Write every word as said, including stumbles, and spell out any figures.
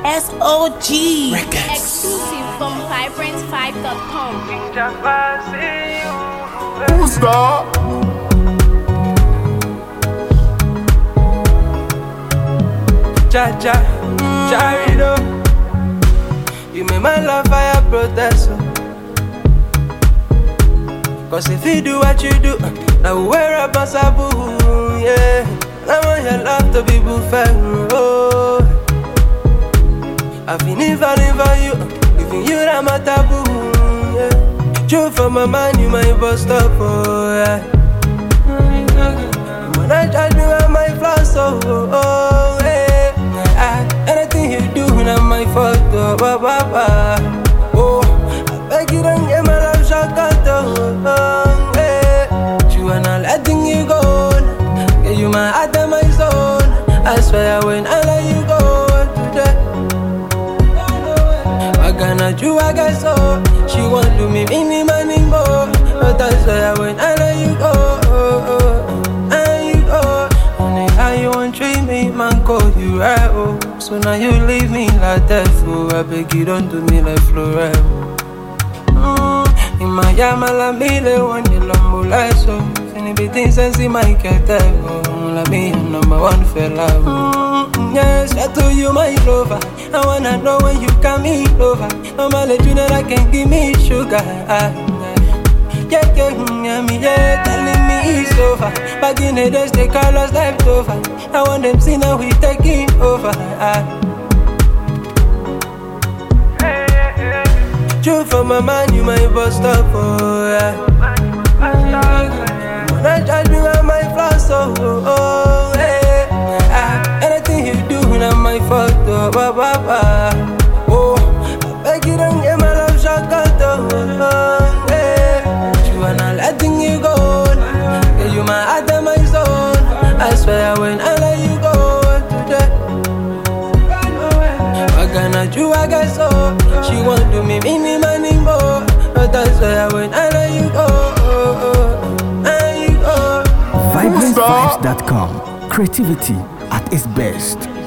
S O G Exclusive from vibrant five dot com. Who's that? Cha-cha, Charido. You make my love fire protest. Cause if you do what you do, I will wear a basabu, yeah. I want your love to be buffet, oh. I've been falling for you, giving you that my taboo, yeah. True for my mind, you my bust up, oh, yeah. When I judge me on my flaws, oh, oh, yeah. I, anything you do, not my fault, oh, ba, ba, ba. Oh, I beg you don't get my love shot, oh, oh, yeah. You are not letting you go, yeah, you my heart and my soul. I swear when I let you go today, I gonna do I guess so. She want to me mini money more, but I swear when I let you go, oh, oh, I let you go. And how you want treat me, man, call you right, oh. So now you leave me like that, fool. I beg you don't do me like Florida. Mm, in my yamala, me the one the lumbo like so. Any things I see my cat, oh, like me, number one fella. Mm, yes, I told you my lover. I wanna know when you come me over. I'ma let you know that can give me sugar. Ah, yeah, yeah, yeah, me, yeah, telling me it's over. Back in the days, they call us left over. I want them see now we taking over. Ah. True for my mind, you my bust up, oh, yeah. When I judge me on my flaws, oh, oh, oh, yeah. Ah, anything you do, not my fault, oh, ba, ba, ba. Oh, I beg you don't get my love shot, oh, oh, yeah. You are not letting you go, yeah, you my heart and my soul. I swear when I let you go today, I gonna do I guess so. She want to me mini money more, but I swear when I let you go, oh, oh, I let you go. vibrant vibes dot com. Creativity at its best.